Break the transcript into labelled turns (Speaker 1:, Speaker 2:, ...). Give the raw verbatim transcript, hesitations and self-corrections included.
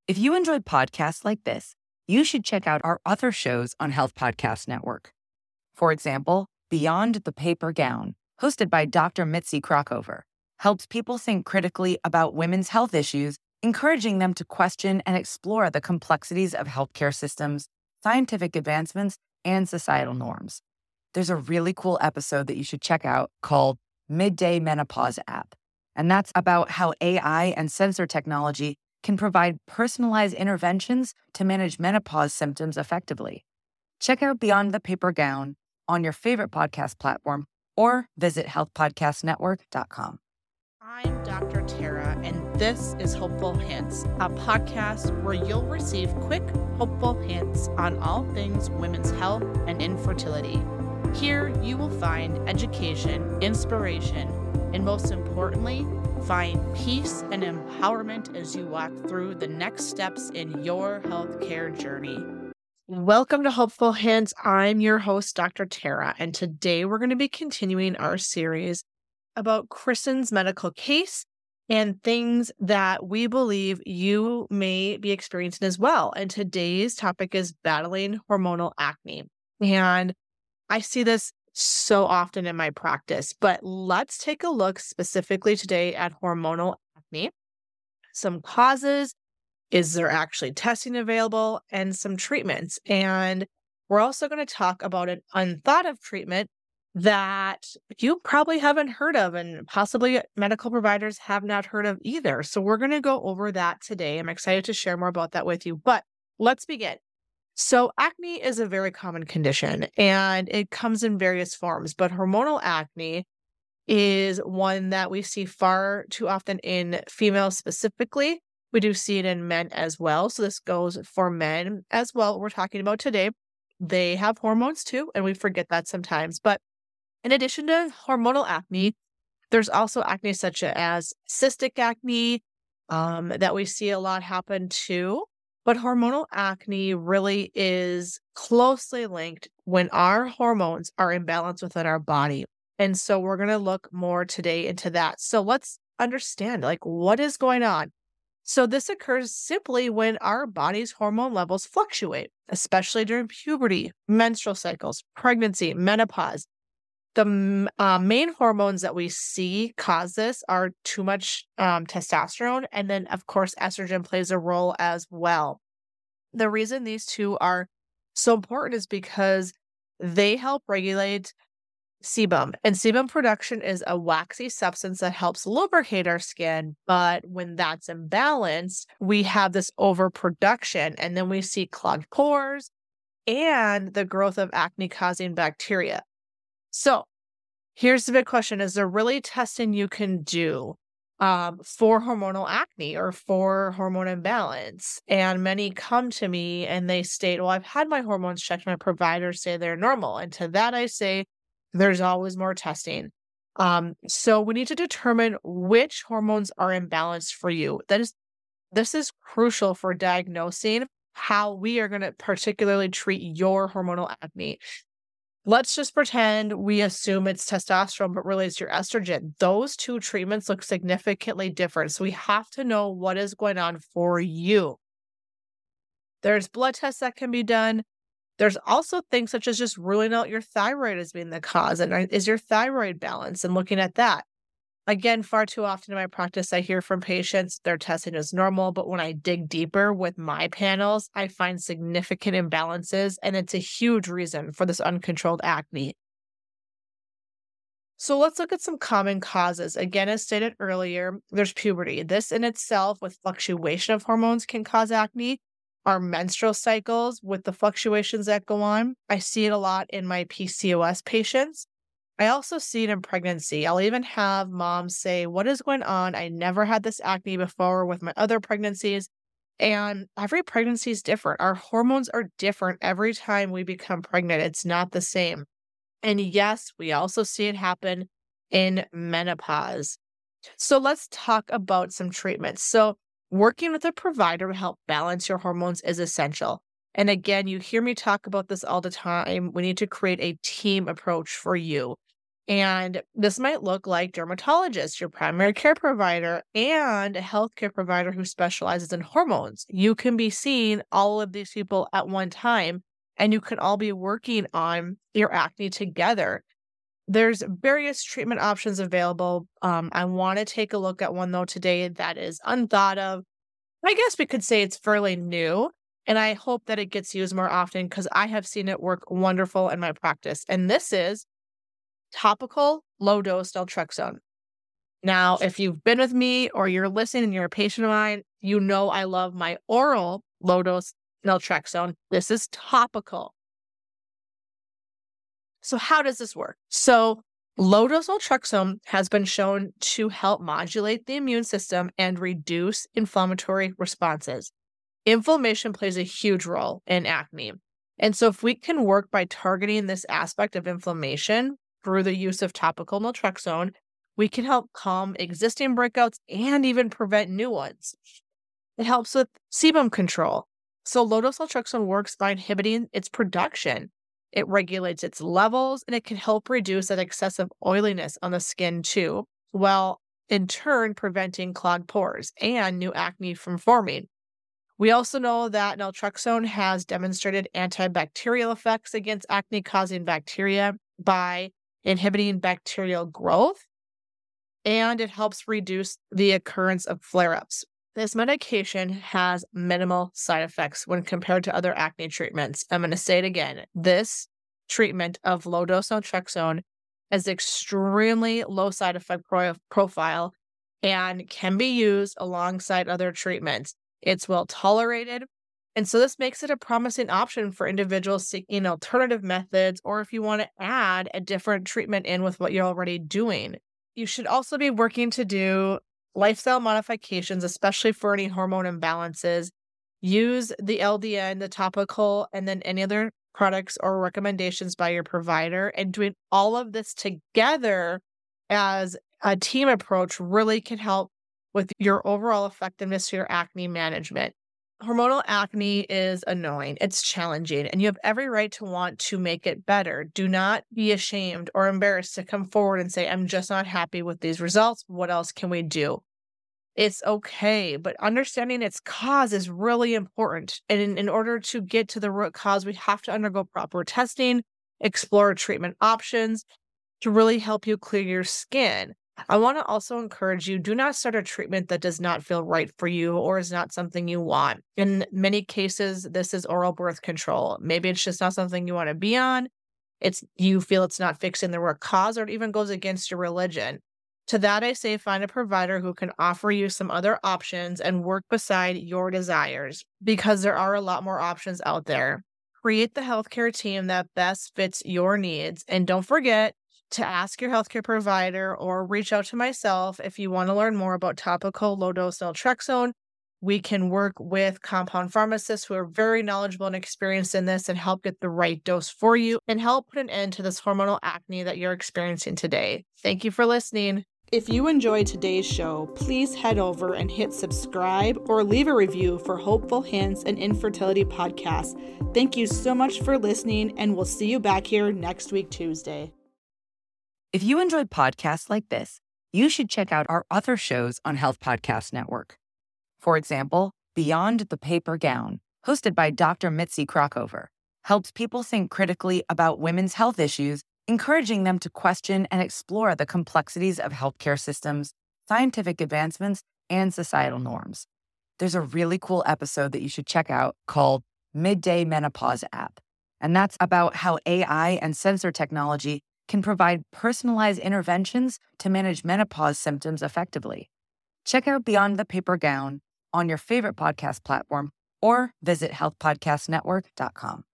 Speaker 1: If you enjoyed podcasts like this, you should check out our other shows on Health Podcast Network. For example, Beyond the Paper Gown, hosted by Doctor Mitzi Krockover, helps people think critically about women's health issues, encouraging them to question and explore the complexities of healthcare systems, scientific advancements, and societal norms. There's a really cool episode that you should check out called Midday Menopause App, and that's about how A I and sensor technology can provide personalized interventions to manage menopause symptoms effectively. Check out Beyond the Paper Gown on your favorite podcast platform or visit health podcast network dot com.
Speaker 2: I'm Doctor Tara, and this is Hopeful Hints, a podcast where you'll receive quick, hopeful hints on all things women's health and infertility. Here you will find education, inspiration, and most importantly, find peace and empowerment as you walk through the next steps in your healthcare journey. Welcome to Hopeful Hints. I'm your host, Doctor Tara, and today we're going to be continuing our series about Kristen's medical case and things that we believe you may be experiencing as well. And today's topic is battling hormonal acne. And I see this so often in my practice, but let's take a look specifically today at hormonal acne, some causes. Is there actually testing available, and some treatments? And we're also going to talk about an unthought of treatment that you probably haven't heard of, and possibly medical providers have not heard of either. So we're going to go over that today. I'm excited to share more about that with you, but let's begin. So acne is a very common condition, and it comes in various forms, but hormonal acne is one that we see far too often in females specifically. We do see it in men as well. So this goes for men as well. We're talking about today. They have hormones too, and we forget that sometimes. But in addition to hormonal acne, there's also acne such as cystic acne um, that we see a lot happen too. But hormonal acne really is closely linked when our hormones are imbalanced within our body. And so we're going to look more today into that. So let's understand, like, what is going on? So this occurs simply when our body's hormone levels fluctuate, especially during puberty, menstrual cycles, pregnancy, menopause. The uh, main hormones that we see cause this are too much um, testosterone, and then, of course, estrogen plays a role as well. The reason these two are so important is because they help regulate sebum, and sebum production is a waxy substance that helps lubricate our skin. But when that's imbalanced, we have this overproduction, and then we see clogged pores and the growth of acne-causing bacteria. So here's the big question. Is there really testing you can do um, for hormonal acne or for hormone imbalance? And many come to me and they state, well, I've had my hormones checked. My providers say they're normal. And to that, I say, there's always more testing. Um, so we need to determine which hormones are imbalanced for you. That is, this is crucial for diagnosing how we are going to particularly treat your hormonal acne. Let's just pretend we assume it's testosterone, but really it's your estrogen. Those two treatments look significantly different. So we have to know what is going on for you. There's blood tests that can be done. There's also things such as just ruling out your thyroid as being the cause. And is your thyroid balanced, and looking at that? Again, far too often in my practice, I hear from patients their testing is normal, but when I dig deeper with my panels, I find significant imbalances, and it's a huge reason for this uncontrolled acne. So let's look at some common causes. Again, as stated earlier, there's puberty. This in itself, with fluctuation of hormones, can cause acne. Our menstrual cycles with the fluctuations that go on. I see it a lot in my P C O S patients. I also see it in pregnancy. I'll even have moms say, what is going on? I never had this acne before with my other pregnancies. And every pregnancy is different. Our hormones are different every time we become pregnant. It's not the same. And yes, we also see it happen in menopause. So let's talk about some treatments. So working with a provider to help balance your hormones is essential. And again, you hear me talk about this all the time. We need to create a team approach for you. And this might look like dermatologists, your primary care provider, and a healthcare provider who specializes in hormones. You can be seeing all of these people at one time, and you can all be working on your acne together. There's various treatment options available. Um, I want to take a look at one, though, today that is unthought of. I guess we could say it's fairly new, and I hope that it gets used more often because I have seen it work wonderful in my practice. And this is topical low-dose naltrexone. Now, if you've been with me or you're listening and you're a patient of mine, you know I love my oral low-dose naltrexone. This is topical. So how does this work? So low-dose naltrexone has been shown to help modulate the immune system and reduce inflammatory responses. Inflammation plays a huge role in acne. And so if we can work by targeting this aspect of inflammation through the use of topical naltrexone, we can help calm existing breakouts and even prevent new ones. It helps with sebum control. So low-dose naltrexone works by inhibiting its production. It regulates its levels, and it can help reduce that excessive oiliness on the skin too, while in turn preventing clogged pores and new acne from forming. We also know that naltrexone has demonstrated antibacterial effects against acne-causing bacteria by inhibiting bacterial growth, and it helps reduce the occurrence of flare-ups. This medication has minimal side effects when compared to other acne treatments. I'm going to say it again. This treatment of low-dose naltrexone has extremely low side effect pro- profile and can be used alongside other treatments. It's well tolerated, and so this makes it a promising option for individuals seeking alternative methods, or if you want to add a different treatment in with what you're already doing. You should also be working to do lifestyle modifications, especially for any hormone imbalances. Use the L D N, the topical, and then any other products or recommendations by your provider. And doing all of this together as a team approach really can help with your overall effectiveness to your acne management. Hormonal acne is annoying. It's challenging, and you have every right to want to make it better. Do not be ashamed or embarrassed to come forward and say, I'm just not happy with these results. What else can we do? It's okay, but understanding its cause is really important. And in, in order to get to the root cause, we have to undergo proper testing, explore treatment options to really help you clear your skin. I want to also encourage you, do not start a treatment that does not feel right for you or is not something you want. In many cases, this is oral birth control. Maybe it's just not something you want to be on. It's you feel it's not fixing the root cause, or it even goes against your religion. To that, I say find a provider who can offer you some other options and work beside your desires, because there are a lot more options out there. Create the healthcare team that best fits your needs. And don't forget to ask your healthcare provider or reach out to myself if you want to learn more about topical low-dose naltrexone. We can work with compound pharmacists who are very knowledgeable and experienced in this and help get the right dose for you and help put an end to this hormonal acne that you're experiencing today. Thank you for listening. If you enjoyed today's show, please head over and hit subscribe or leave a review for Hopeful Hints and Infertility Podcast. Thank you so much for listening, and we'll see you back here next week, Tuesday.
Speaker 1: If you enjoyed podcasts like this, you should check out our other shows on Health Podcast Network. For example, Beyond the Paper Gown, hosted by Doctor Mitzi Krockover, helps people think critically about women's health issues, encouraging them to question and explore the complexities of healthcare systems, scientific advancements, and societal norms. There's a really cool episode that you should check out called Midday Menopause App, and that's about how A I and sensor technology can provide personalized interventions to manage menopause symptoms effectively. Check out Beyond the Paper Gown on your favorite podcast platform or visit health podcast network dot com.